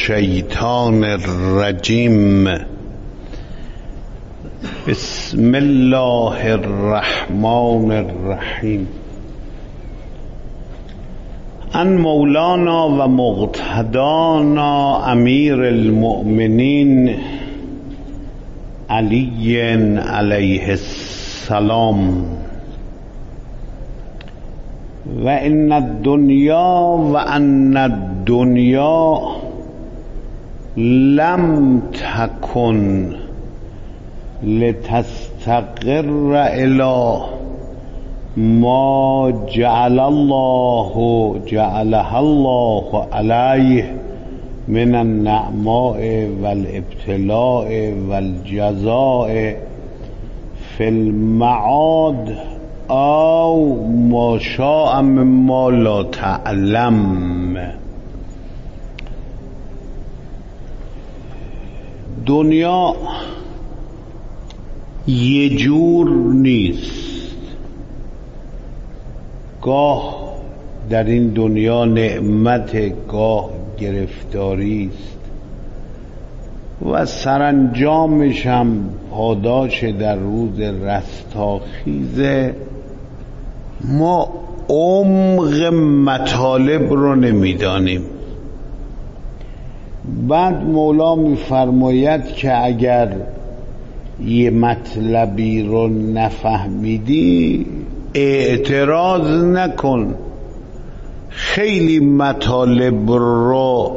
الشیطان الرجیم. بسم الله الرحمن الرحیم. ان مولانا و مقتدانا امیر المؤمنین علی علیه السلام و ان الدنیا لم تکن لتستقر الی ما جعلها الله علیه من النعماء والابتلاء والجزاء فی المعاد او ما شاء مما لا تعلم. دنیا یه جور نیست. گاه در این دنیا نعمت، گاه گرفتاری است و سرانجامش هم پاداش در روز رستاخیزه. ما عمق مطالب رو نمیدانیم. بعد مولا میفرماید که اگر یه مطلبی رو نفهمیدی اعتراض نکن، خیلی مطالب رو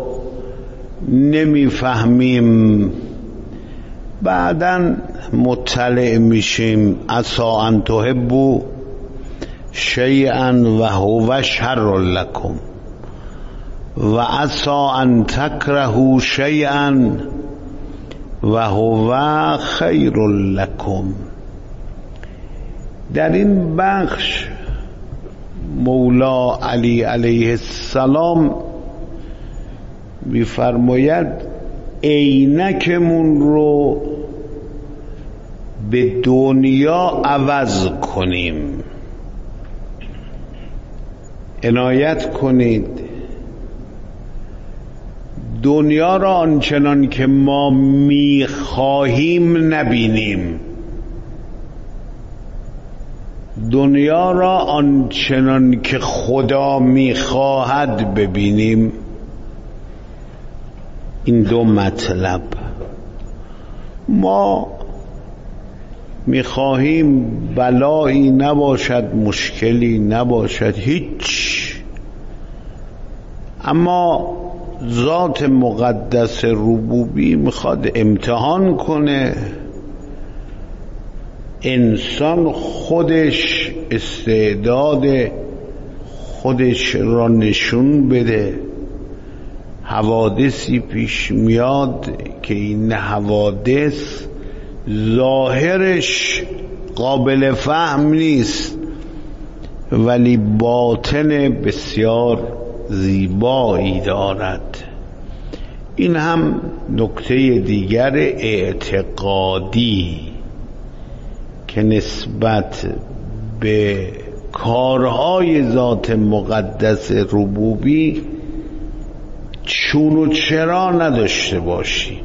نمیفهمیم، بعداً مطلع میشیم. عسى ان تحبوا شیئا و هو شر لکم و عسى ان تکرهوا شیئا و هو خیر لکم. در این بخش مولا علی علیه السلام میفرماید عینکمون رو به دنیا عوض کنیم. عنایت کنید، دنیا را آنچنان که ما میخواهیم نبینیم، دنیا را آنچنان که خدا میخواهد ببینیم. این دو مطلب. ما میخواهیم بلایی نباشد، مشکلی نباشد، هیچ، اما ذات مقدس ربوبی میخواد امتحان کنه. انسان خودش استعداد خودش را نشون بده. حوادثی پیش میاد که این حوادث ظاهرش قابل فهم نیست ولی باطن بسیار زیبایی دارد. این هم نکته دیگر اعتقادی که نسبت به کارهای ذات مقدس ربوبی چون و چرا نداشته باشی.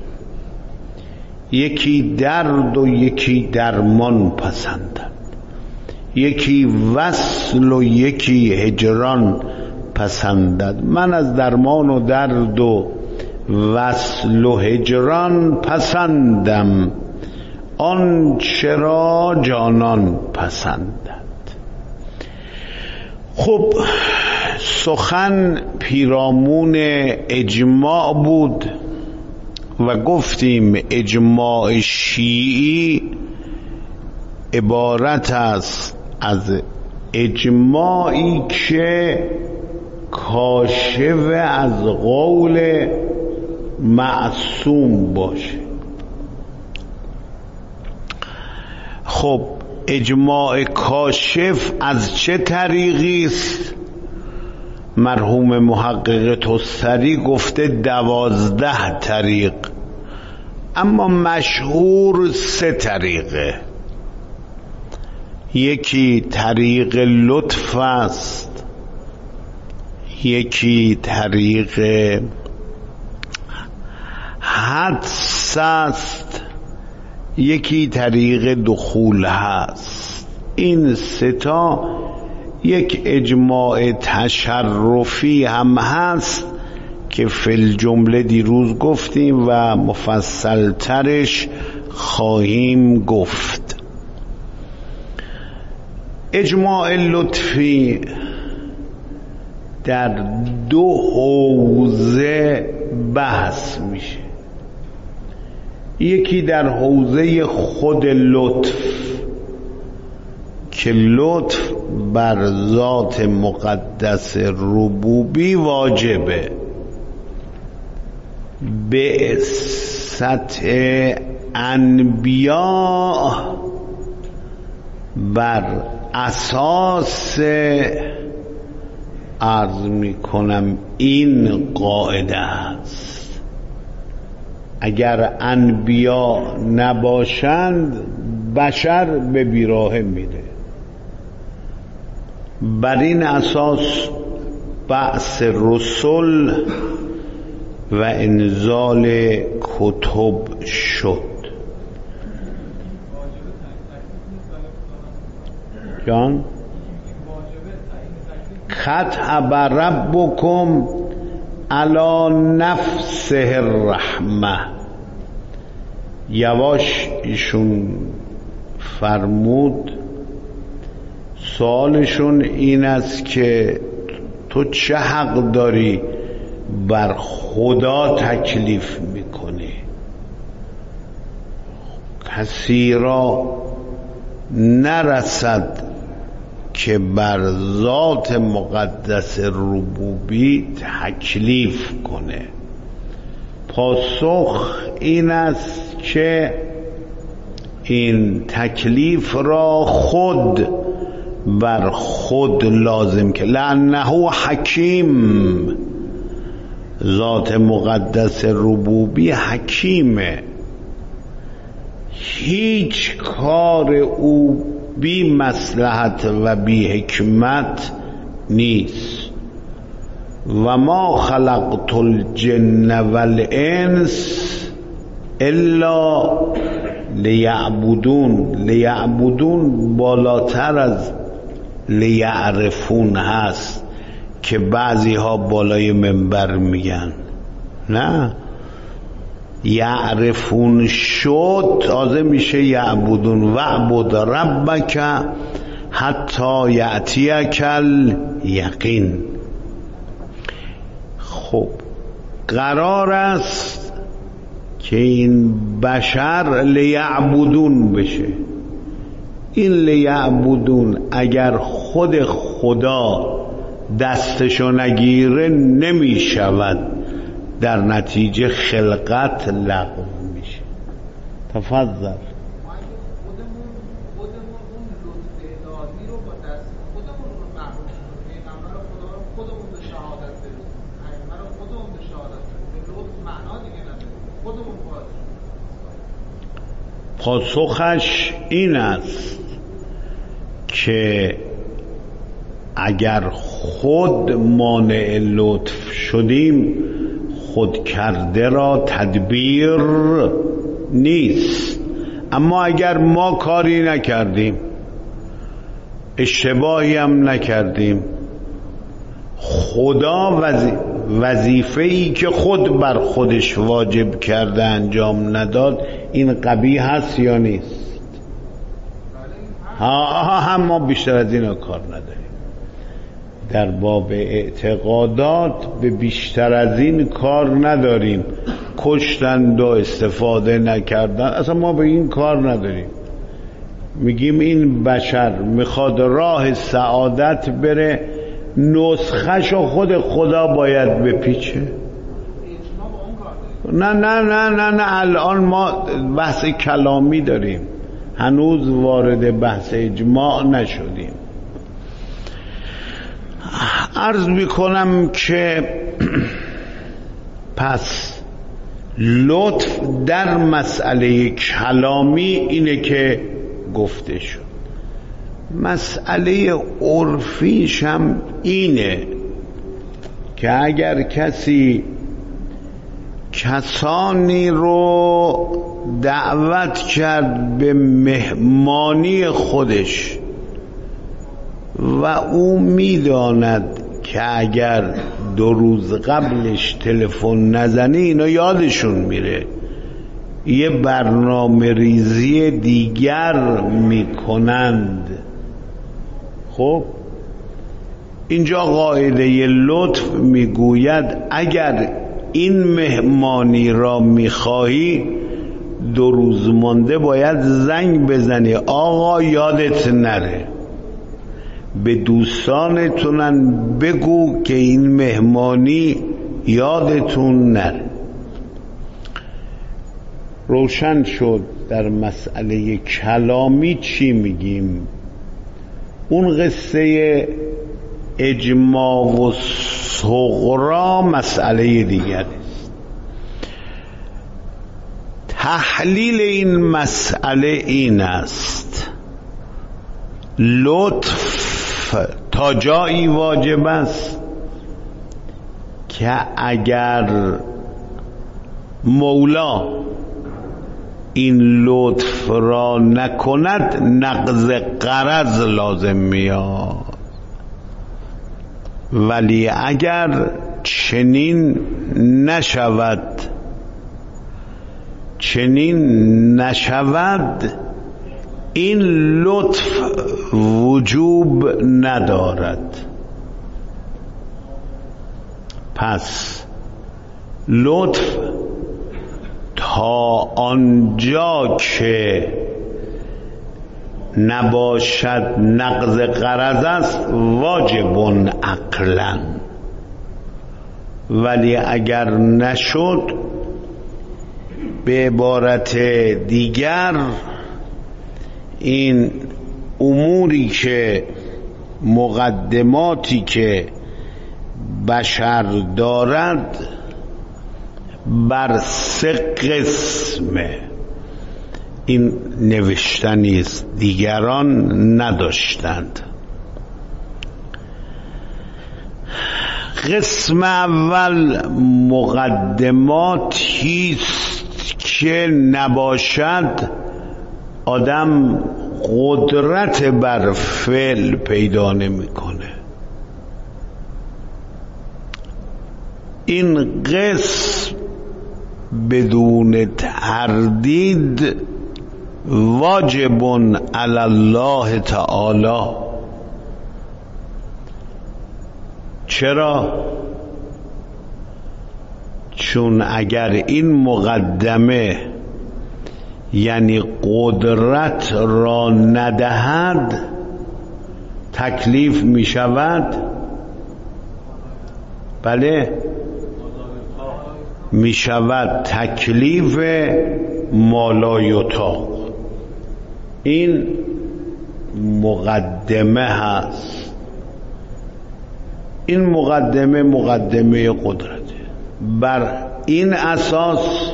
یکی درد و یکی درمان پسندند، یکی وصل و یکی هجران پسندد. من از درمان و درد و وصل و هجران پسندم، آن چرا جانان پسندد. خب سخن پیرامون اجماع بود و گفتیم اجماع شیعی عبارت است از اجماعی که کاشف از قول معصوم باشه. خب اجماع کاشف از چه طریقی است؟ مرحوم محقق تستری گفته 12 طریق، اما مشهور 3 طریقه. یکی طریق لطف است، یکی طریق حدس است، یکی طریق دخول هست. این ستا یک اجماع تشرفی هم هست که فی الجمله دیروز گفتیم و مفصل ترش خواهیم گفت. اجماع لطفی در دو حوزه بحث میشه. یکی در حوزه خود لطف که لطف بر ذات مقدس ربوبی واجبه به سطح انبیاء بر اساس عرض می کنم این قاعده است: اگر انبیا نباشند بشر به بیراهه میره. بر این اساس بعث رسل و انزال کتب شد. جان کتب ربکم علی نفسه الرحمه. یواش ایشون فرمود سوالشون این است که تو چه حق داری بر خدا تکلیف میکنی؟ کسی را نرسد که بر ذات مقدس ربوبی تکلیف کنه. پاسخ این است که این تکلیف را خود بر خود لازم که لأنه حکیم، ذات مقدس ربوبی حکیمه، هیچ کار او بی مصلحت و بی حکمت نیست. و ما خلقت الجن والانس الا لیعبدون. لیعبدون بالاتر از لیعرفون هست که بعضی ها بالای منبر میگن، نه، یعرفون شد تازه میشه یعبدون. وعبد ربک حتی یأتیک الیقین. خب قرار است که این بشر لیعبدون بشه. این لیعبدون اگر خود خدا دستشو نگیره نمی شود، در نتیجه خلقت لغو میشه. تفضل. پاسخش این است که اگر خود مانع لطف شدیم، خود کرده را تدبیر نیست. اما اگر ما کاری نکردیم، اشتباهی هم نکردیم، خدا وظیفه‌ای که خود بر خودش واجب کرده انجام نداد، این قبیح هست یا نیست؟ هم ما بیشتر از این کار نداریم. در باب اعتقادات به بیشتر از این کار نداریم. کشتند و استفاده نکردن، اصلا ما به این کار نداریم. میگیم این بشر میخواد راه سعادت بره، نسخه‌شو خود خدا باید بپیچه. نه الان ما بحث کلامی داریم، هنوز وارد بحث اجماع نشدیم. عرض میکنم که پس لطف در مسئله کلامی اینه که گفته شد. مسئله عرفیش هم اینه که اگر کسی کسانی رو دعوت کرد به مهمانی خودش و او میداند که اگر 2 روز قبلش تلفن نزنه اینا یادشون میره، یه برنامه ریزی دیگر میکنند. خب اینجا قاعده لطف میگوید اگر این مهمانی را میخواهی 2 روز مانده باید زنگ بزنی آقا یادت نره، به دوستانتونن بگو که این مهمانی یادتون نره. روشن شد در مسئله کلامی چی میگیم. اون قصه اجماع و صغرا مسئله دیگر است. تحلیل این مسئله این است لطف تا جایی واجب است که اگر مولا این لطف را نکند نقض قرض لازم میاد، ولی اگر چنین نشود این لطف وجوب ندارد. پس لطف تا آنجا که نباشد نقض قرض است واجب عقلا، ولی اگر نشد به عبارت دیگر این اموری که مقدماتی که بشر دارد بر 3 قسمه. این نوشتنی است، دیگران نداشتند. قسم اول مقدماتی است که نباشد آدم قدرت بر فعل پیدا نمیکنه. این قسم بدون تردید واجب علی الله تعالی. چرا؟ چون اگر این مقدمه یعنی قدرت را ندهد تکلیف می شود. بله می شود تکلیف مالایطاق. این مقدمه هست. این مقدمه قدرته. بر این اساس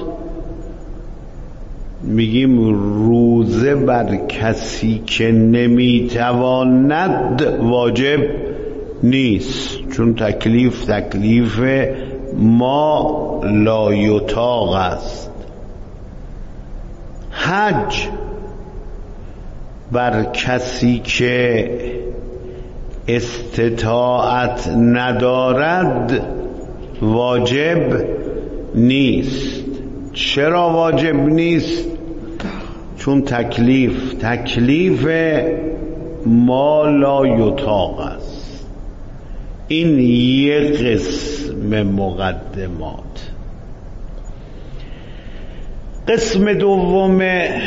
میگیم روزه بر کسی که نمیتواند واجب نیست، چون تکلیف ما لا یطاق است. حج بر کسی که استطاعت ندارد واجب نیست. چرا واجب نیست؟ چون تکلیف ما لا یطاق است. این یک قسم مقدمات. قسم دوم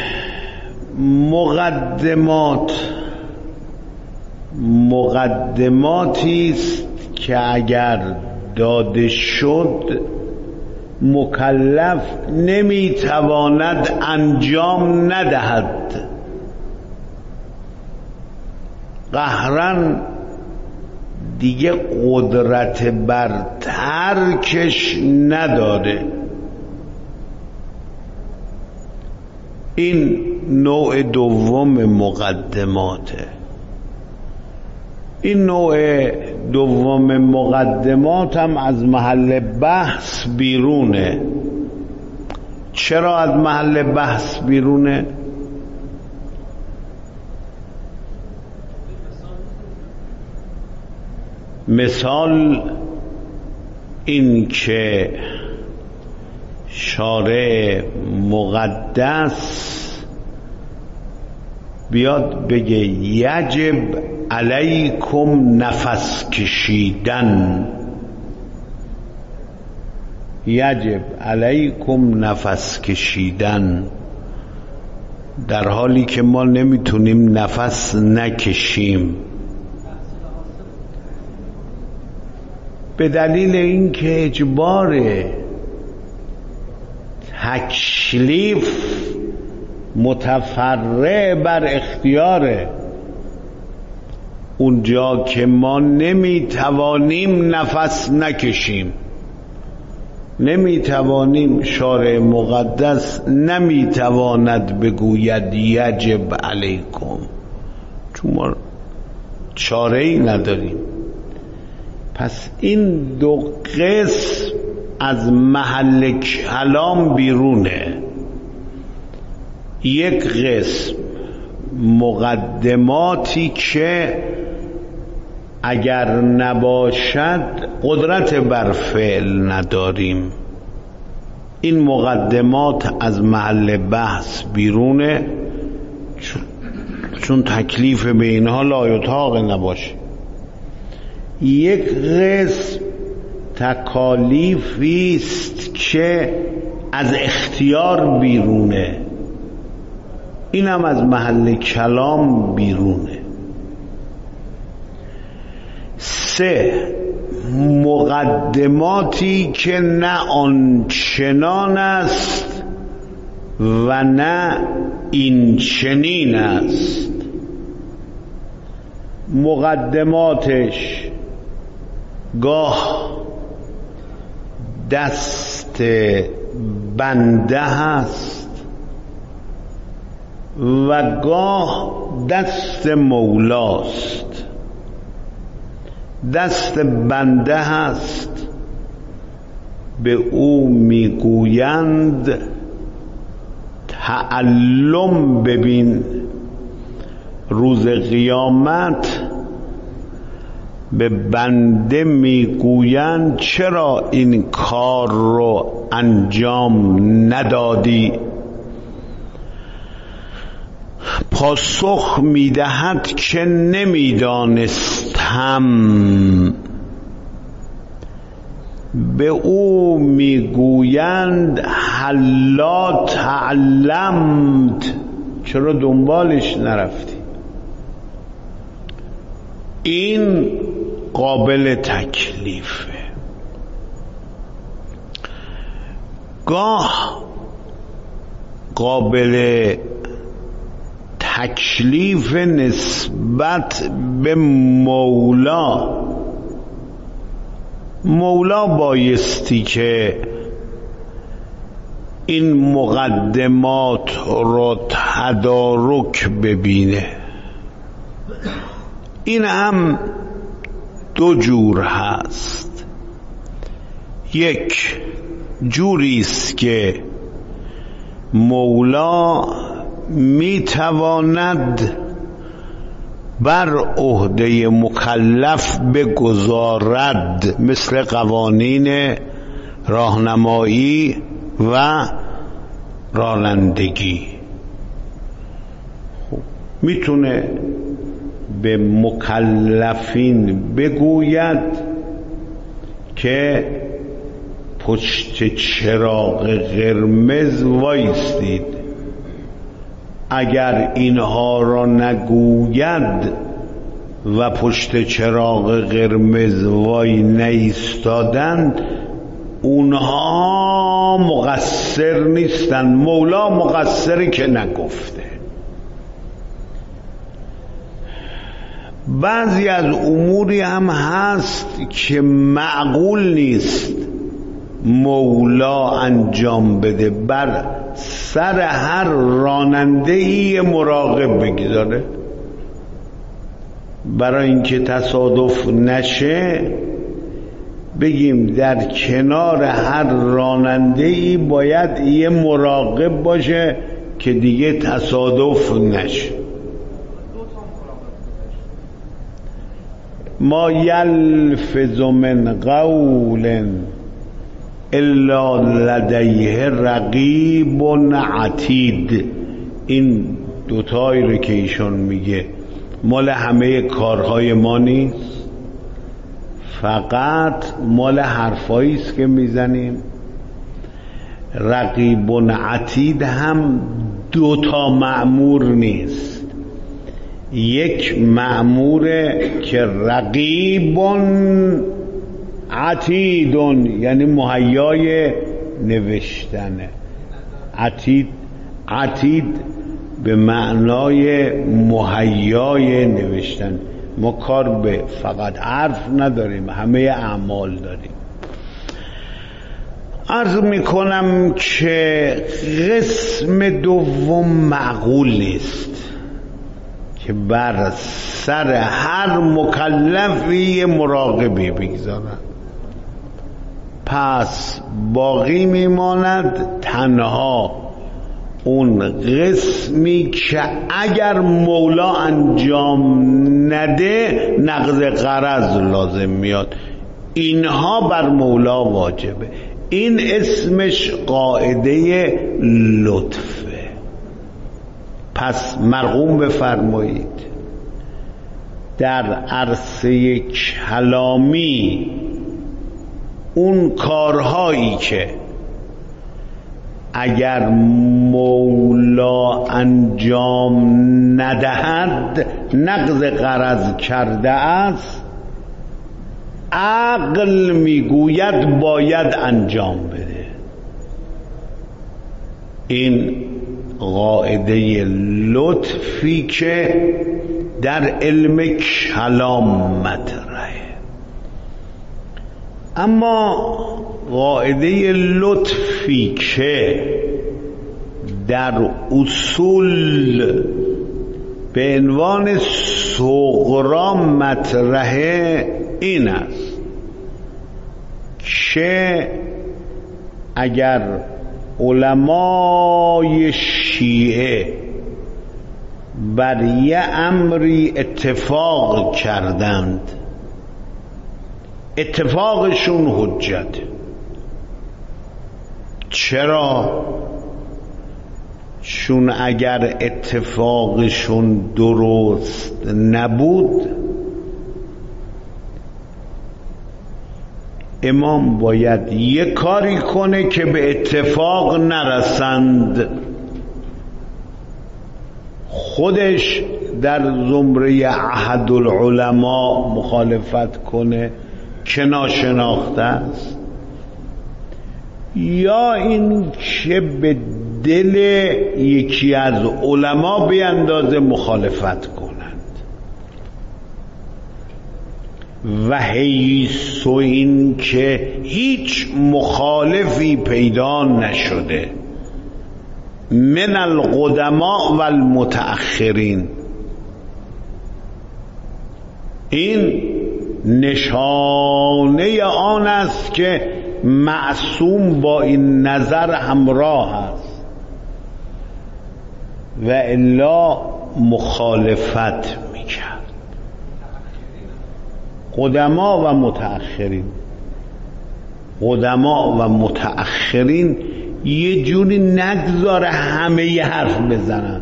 مقدماتی است که اگر داده شد مکلف نمیتواند انجام ندهد، قهرن دیگه قدرت بر ترکش نداره. این نوع دوم مقدماته. این نوع دوم مقدمات هم از محل بحث بیرونه. چرا از محل بحث بیرونه؟ مثال این که شارع مقدس بیاد بگه یجب علیکم نفس کشیدن، یجب علیکم نفس کشیدن، در حالی که ما نمیتونیم نفس نکشیم، به دلیل اینکه اجبار تکلیف متفرع بر اختیاره. اونجا که ما نمیتوانیم نفس نکشیم، نمیتوانیم، شارع مقدس نمیتواند بگوید یجب علیکم، چون ما چاره‌ای نداریم. پس این دو قسم از محل کلام بیرونه. یک قسم مقدماتی که اگر نباشد قدرت بر فعل نداریم، این مقدمات از محل بحث بیرونه، چون تکلیف به اینها لایطاق نباشه. یک قسم تکالیفی است که از اختیار بیرونه، اینم از محل کلام بیرونه. 3 مقدماتی که نه آنچنان است و نه این چنین است. مقدماتش گاه دست بنده هست و گاه دست مولاست. دست بنده هست، به او میگویند تعلم ببین، روز قیامت به بنده میگویند چرا این کار رو انجام ندادی؟ پاسخ میدهد که نمیدانستم. به او میگویند هلا تعلمت، چرا دنبالش نرفتی؟ این قابل تکلیفه. گاه قابل تکلیف نسبت به مولا بایستی که این مقدمات رو تدارک ببینه. این هم 2 جور هست. یک جوریست که مولا میتواند بر عهده مکلف بگذارد، مثل قوانین راهنمایی و رانندگی. میتونه به مکلفین بگوید که پشت چراغ قرمز وایستید. اگر اینها را نگوید و پشت چراغ قرمز وای نایستادند، اونها مقصر نیستند، مولا مقصری که نگفته. بعضی از اموری هم هست که معقول نیست مولا انجام بده، بر سر هر راننده‌ای مراقب بگذاره برای اینکه تصادف نشه. بگیم در کنار هر راننده‌ای باید یه مراقب باشه که دیگه تصادف نشه. ما یلفظ من قول الا لدیه رقیب عتید. این دوتایی رو که ایشون میگه مال همه کارهای ما نیست، فقط مال حرفایی است که میزنیم. رقیب عتید هم دوتا مأمور نیست، یک مأموره که رقیب عتید یعنی مهیای نوشتنه. عتید به معنای مهیای نوشتن. ما کار به فقط حرف نداریم، همه اعمال داریم. عرض میکنم که قسم دوم معقول نیست که بر سر هر مکلفی مراقبی بگذارن. پس باقی میماند تنها اون قسمی که اگر مولا انجام نده نقض قرض لازم میاد، اینها بر مولا واجبه. این اسمش قاعده لطفه. پس مرقوم بفرمایید در عرصه کلامی اون کارهایی که اگر مولا انجام ندهد نقض قرض کرده است، عقل میگوید باید انجام بده. این قاعده لطفی که در علم کلام مطرحه. اما قاعده لطفی که در اصول به عنوان صغرا مطرحه این است که اگر علمای شیعه بر یه امری اتفاق کردند، اتفاقشون حجت. چرا؟ چون اگر اتفاقشون درست نبود امام باید یه کاری کنه که به اتفاق نرسند، خودش در زمره احد العلماء مخالفت کنه که ناشناخته است، یا این که به دل یکی از علما بیندازه مخالفت کنند. و حیث این که هیچ مخالفی پیدا نشده من القدماء و المتأخرین، این نشانه آن است که معصوم با این نظر همراه است و الا مخالفت میکرد. قدما و متأخرین، قدما و متأخرین یه جوری نگذاره همه ی حرف بزنن.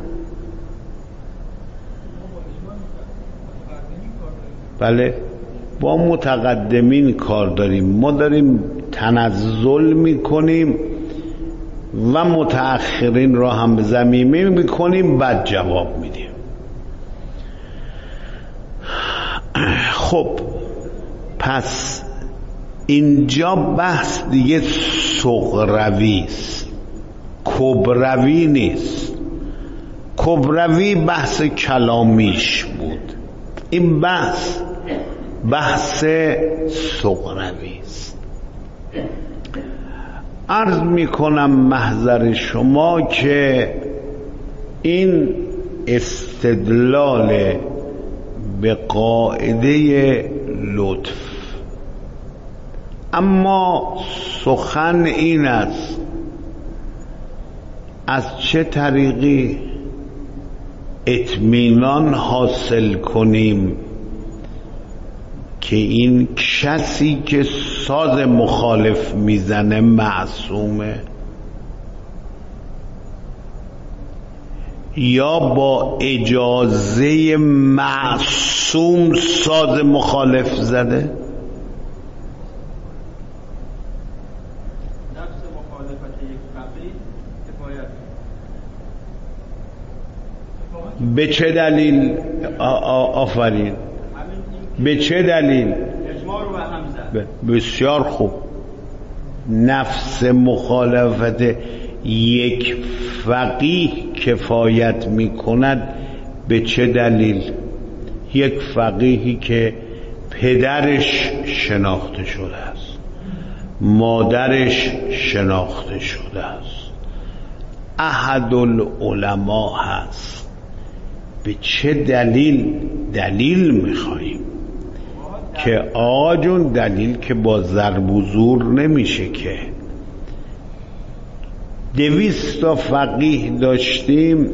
بله، با متقدمین کار داریم، ما داریم تنزل میکنیم و متأخرین را هم ضمیمه میکنیم بعد جواب میدیم. خب پس اینجا بحث دیگه صغروی است، کبروی نیست. کبروی بحث کلامیش بود، این بحث صغروی است. عرض میکنم محضر شما که این استدلال به قاعده لطف اما سخن این است از چه طریقی اطمینان حاصل کنیم که این کسی که ساز مخالف میزنه معصومه، یا با اجازه معصوم ساز مخالف زده؟ به چه دلیل؟ آفرین. به چه دلیل؟ بسیار خوب. نفس مخالفت یک فقیه کفایت می کند. به چه دلیل؟ یک فقیهی که پدرش شناخته شده است، مادرش شناخته شده است، احد العلماء هست. به چه دلیل میخواییم که آقا جون؟ دلیل که با ضرب و زور نمیشه که. 200 تا فقیه داشتیم،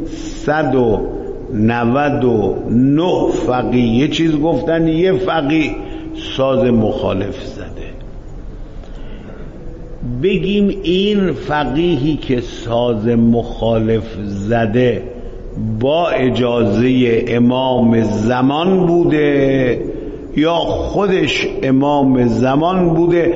199 فقیه یه چیز گفتن، یه فقیه ساز مخالف زده. بگیم این فقیهی که ساز مخالف زده با اجازه امام زمان بوده یا خودش امام زمان بوده؟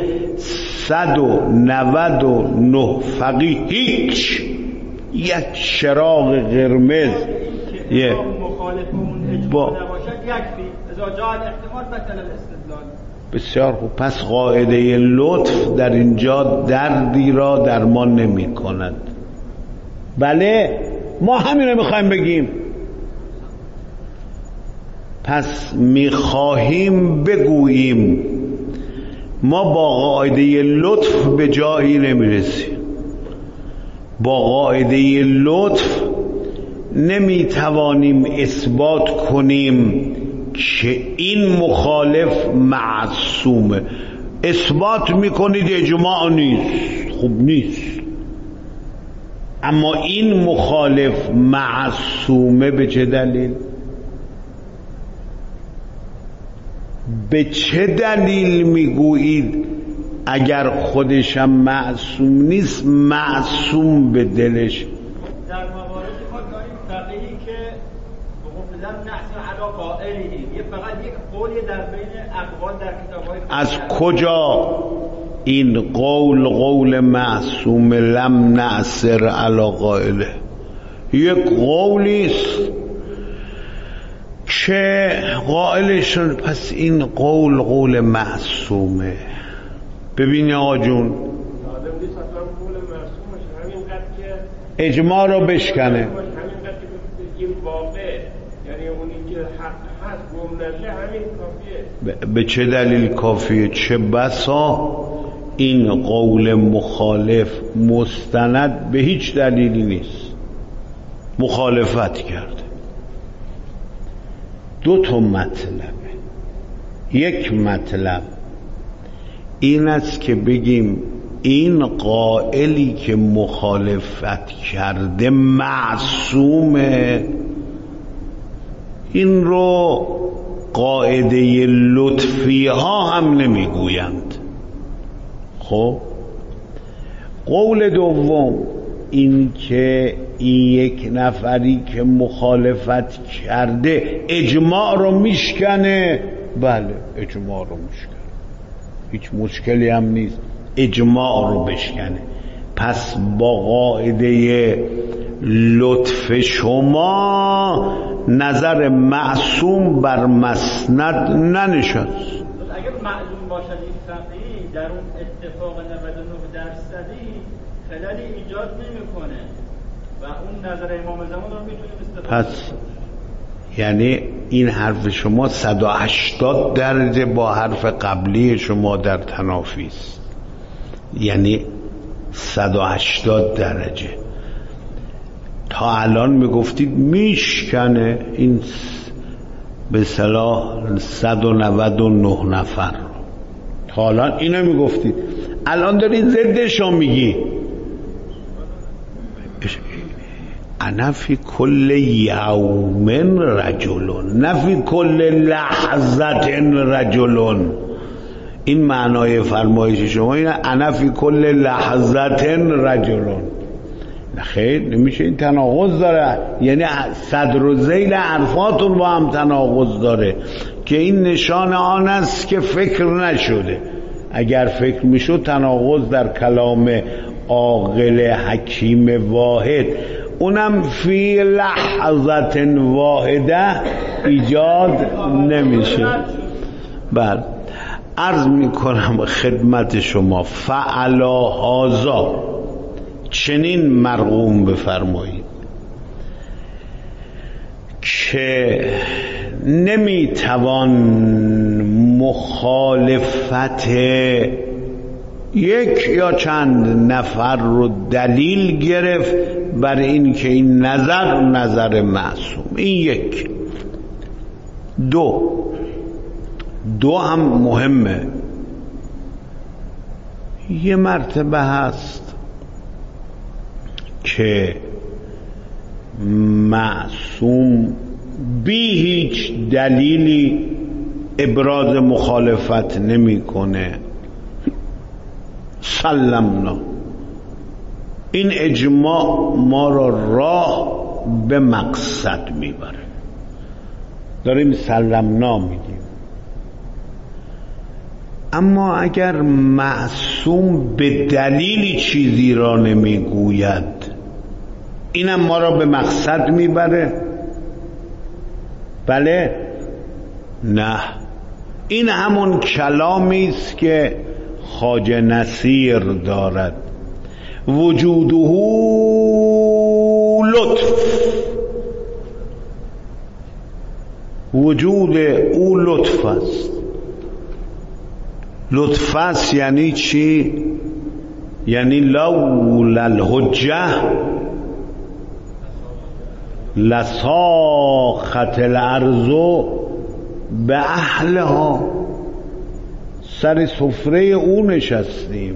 199 فقیه هیچ یک چراغ قرمز با بسیار خوب. پس قاعده لطف در اینجا دردی را درمان نمی کند. بله ما همین رو میخوایم بگیم. پس میخواهیم بگوییم ما با قاعده لطف به جایی نمیرسیم. با قاعده لطف نمیتوانیم اثبات کنیم که این مخالف معصومه. اثبات میکنید اجماع نیست، خوب نیست. اما این مخالف معصومه به چه دلیل؟ به چه دلیل میگویید اگر خودشم معصوم نیست معصوم به دلش؟ در مواردی ما داریم فقیهی که به قول نحس علی قائله، یه فقط یک قولی در بین اقوال در کتاب‌های از کجا این قول معصوم لم نعثر علی قائله؟ یک قولیست که قائلشون، پس این قول معصومه. ببینی آقا جون، اجماع رو بشکنه. به چه دلیل کافیه؟ چه بسا این قول مخالف مستند به هیچ دلیلی نیست، مخالفت کرده. 2 مطلبه. یک مطلب این است که بگیم این قائلی که مخالفت کرده معصومه. این رو قاعده لطفی ها هم نمیگویند. خب قول دوم این که این یک نفری که مخالفت کرده اجماع رو میشکنه. بله اجماع رو میشکنه، هیچ مشکلی هم نیست اجماع رو بشکنه. پس با قاعده لطف شما نظر معصوم بر مسند ننشست. اگر معلوم باشد این فقیه در اون اتفاق 99% خلالی ایجاد نمیکنه و اون نظر امام زمان رو میتونیم استفاده. پس یعنی این حرف شما 180 درجه با حرف قبلی شما در تنافی است. یعنی 180 درجه. تا الان میگفتید میشکنه این به اصطلاح 199 نفر. تا الان اینو میگفتید، الان دارید ضدشو میگی. انا فی کل یوم رجلون نه فی کل لحظت رجلون. این معنای فرمایش شما اینه، انا فی کل لحظت رجلون. نه خیر، نمیشه، این تناقض داره. یعنی صدر و ذیل حرفاتون با هم تناقض داره که این نشان آن است که فکر نشده. اگر فکر میشد تناقض در کلام عاقل حکیم واحد، اونم فی لحظت واحده ایجاد نمیشه. بله، عرض میکنم خدمت شما فعلا هذا، چنین مرغوم بفرمایید که نمیتوان مخالفت یک یا چند نفر رو دلیل گرفت بر این که این نظر معصوم. این یک. دو هم مهمه. یه مرتبه هست که معصوم بی هیچ دلیلی ابراز مخالفت نمیکنه، سلمنا. این اجماع ما راه به مقصد میبره. داریم سلمنا میگیم. اما اگر معصوم به دلیلی چیزی را نمیگوید، اینم ما را به مقصد میبره؟ بله؟ نه. این همون کلامی است که خواجه نصیر دارد، وجوده لطف. وجود او لطف است. لطف است یعنی چی؟ یعنی لولا الحجه لساخت الارض به اهلها. سر سفره او نشستیم،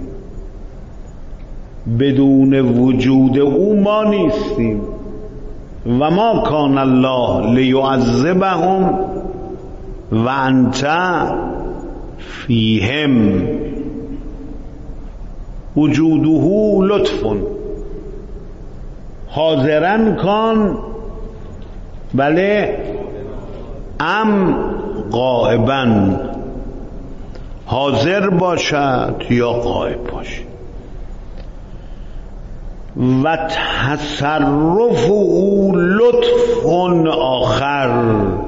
بدون وجود او ما نیستیم. و ما کان الله لیعذبهم و انت فیهم. وجوده لطف حاضرن کان، بله، ام غائبن، حاضر باشد یا غائب باشد. و تصرف او لطف آخر.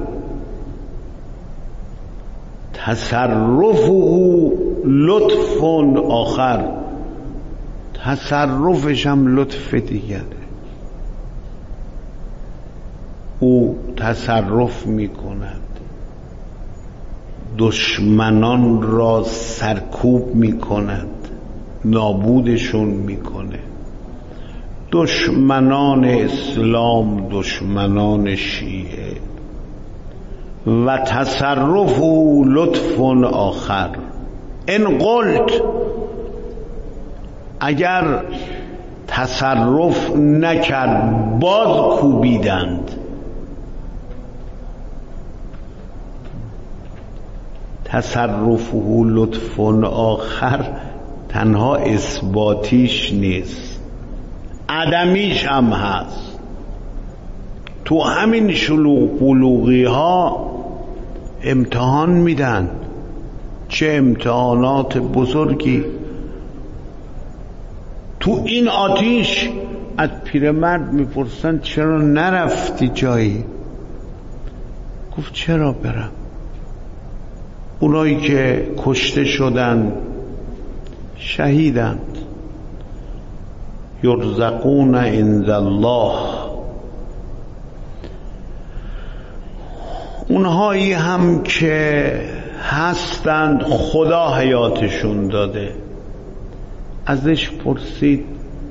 تصرف او لطف آخر. تصرفش هم لطف دیگره. او تصرف می کند، دشمنان را سرکوب می کند، نابودشون می کنه. دشمنان اسلام، دشمنان شیعه. و تصرف او لطف آخر. ان قلت، اگر تصرف نکرد باز کوبیدند. تصرفه لطف آخر تنها اثباتیش نیست، عدمیش هم هست. تو همین شلوغ بلوغی ها امتحان میدن، چه امتحانات بزرگی. تو این آتیش از پیرمرد میپرسن چرا نرفتی جایی؟ گفت چرا برم؟ اونایی که کشته شدن شهیدند، یرزقون عند الله. اونهایی هم که هستند خدا حیاتشون داده. ازش پرسید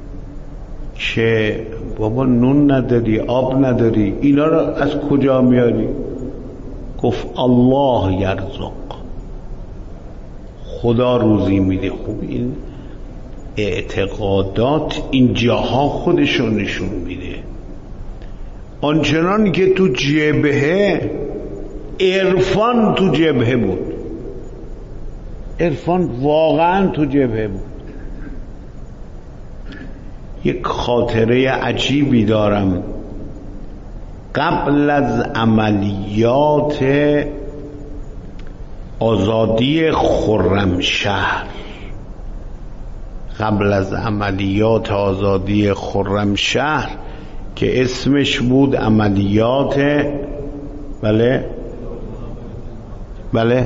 که بابا نون نداری، آب نداری، اینا رو از کجا میاری؟ گفت الله یرزق، خدا روزی میده. خب این اعتقادات این جاها خودشون نشون میده. آنچنان که تو جبهه عرفان تو جبهه بود، عرفان واقعا تو جبهه بود. یک خاطره عجیبی دارم. قبل از عملیات آزادی خرمشهر، قبل از عملیات آزادی خرمشهر که اسمش بود عملیات بله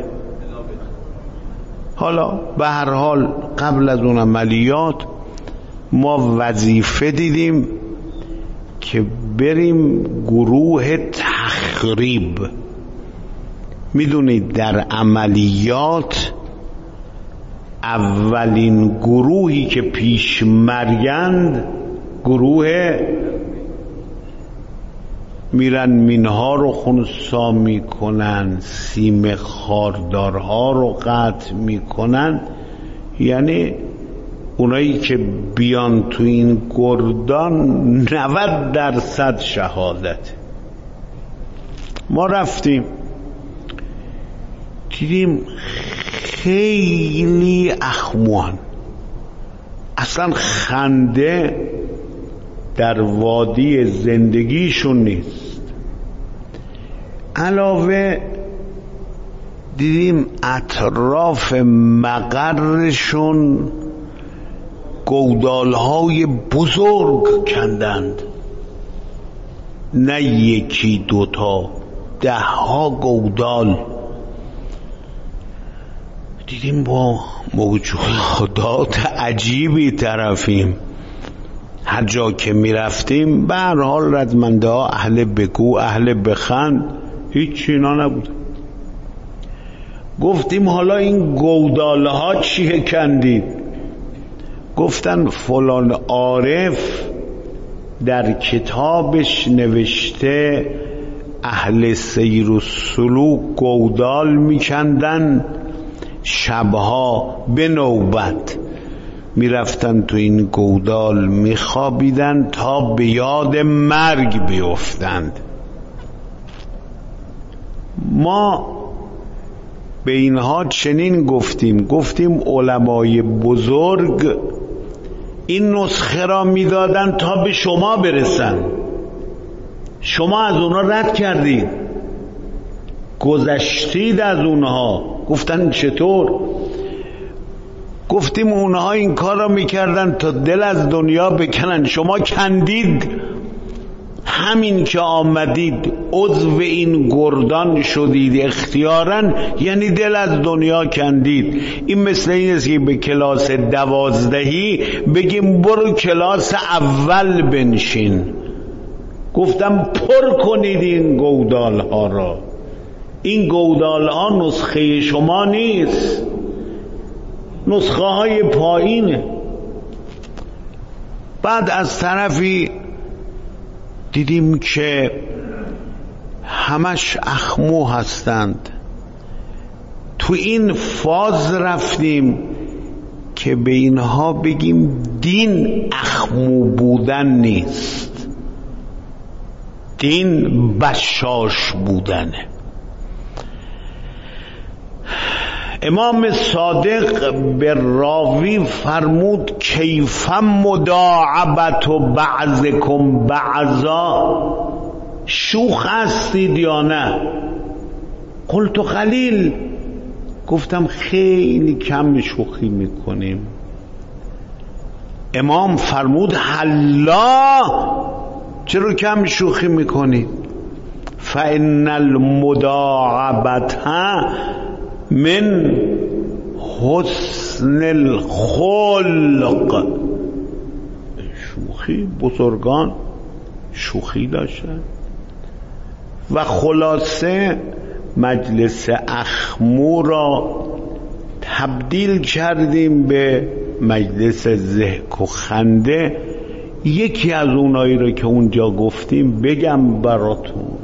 حالا به هر حال قبل از اون عملیات ما وظیفه دیدیم که بریم گروه تخریب. میدونید در عملیات اولین گروهی که پیش مرگند گروه میرن مینها رو خنثی میکنن، سیم خاردارها رو قطع میکنن، یعنی اونایی که بیان تو این گردان 90% شهادت. ما رفتیم دیدیم خیلی اخموان، اصلا خنده در وادی زندگیشون نیست. علاوه دیدیم اطراف مقرشون گودالهای بزرگ کندند، نه یکی دوتا، 10 گودال. دیدیم با موجودات عجیبی طرفیم. هر جا که می رفتیم به هر حال رزمنده ها اهل بگو اهل بخند هیچ اینا نبود. گفتیم حالا این گوداله ها چیه کندید؟ گفتن فلان عارف در کتابش نوشته اهل سیر و سلوک گودال میکندن، شبها به نوبت میرفتن تو این گودال میخوابیدن تا به یاد مرگ بیفتند. ما به اینها چنین گفتیم علمای بزرگ این نسخه را میدادن تا به شما برسن، شما از اونها رد کردید، گذشتید از اونها. گفتن چطور؟ گفتیم اونها این کار را میکردن تا دل از دنیا بکنن، شما کندید. همین که آمدید عضو این گردان شدید اختیاراً، یعنی دل از دنیا کندید. این مثل این است که به کلاس 12 بگیم برو کلاس اول بنشین. گفتم پر کنید این گودال ها را. این گودال ها نسخه شما نیست، نسخه های پایینه. بعد از طرفی دیدیم که همش اخمو هستند. تو این فاز رفتیم که به اینها بگیم دین اخمو بودن نیست، دین بشاش بودنه. امام صادق به راوی فرمود کیف مداعبت بعضکم بعضا، شوخ هستید یا نه؟ قلت قلیل، گفتم خیلی کم شوخی میکنیم. امام فرمود حلا، چرا کم شوخی میکنید؟ فإن المداعبت من حسن الخلق. شوخی، بزرگان شوخی داشتن. و خلاصه مجلس اخمو را تبدیل کردیم به مجلس ضحک و خنده. یکی از اونایی رو که اونجا گفتیم بگم براتون.